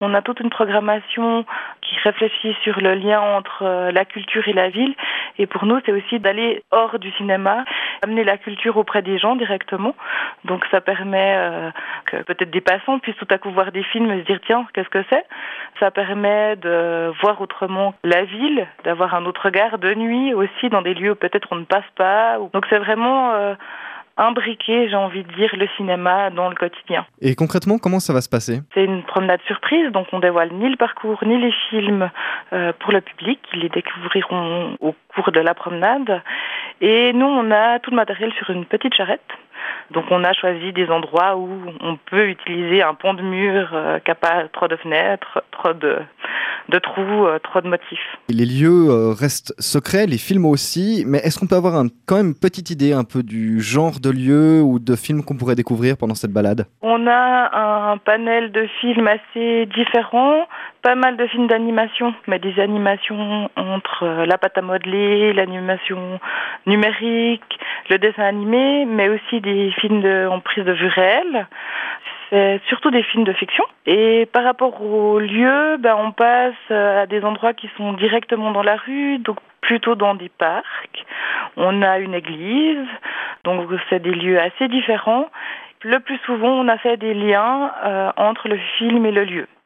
On a toute une programmation qui réfléchit sur le lien entre la culture et la ville. Et pour nous, c'est aussi d'aller hors du cinéma, amener la culture auprès des gens directement. Donc ça permet que peut-être des passants puissent tout à coup voir des films et se dire tiens, qu'est-ce que c'est ? Ça permet de voir autrement la ville, d'avoir un autre regard de nuit aussi dans des lieux où peut-être on ne passe pas. Donc c'est vraiment imbriquer, j'ai envie de dire, le cinéma dans le quotidien. Et concrètement, comment ça va se passer ? C'est une promenade surprise, donc on dévoile ni le parcours ni les films pour le public. Ils les découvriront au cours de la promenade. Et nous, on a tout le matériel sur une petite charrette. Donc on a choisi des endroits où on peut utiliser un pont de mur qui n'a pas trop de fenêtres, trop de trous, trop de motifs. Les lieux restent secrets, les films aussi, mais est-ce qu'on peut avoir quand même une petite idée un peu du genre de lieu ou de films qu'on pourrait découvrir pendant cette balade ? On a un panel de films assez différents, pas mal de films d'animation, mais des animations entre la pâte à modeler, l'animation numérique, le dessin animé, mais aussi des films en prise de vue réelle. C'est surtout des films de fiction. Et par rapport aux lieux, on passe à des endroits qui sont directement dans la rue, donc plutôt dans des parcs. On a une église, donc c'est des lieux assez différents. Le plus souvent, on a fait des liens entre le film et le lieu.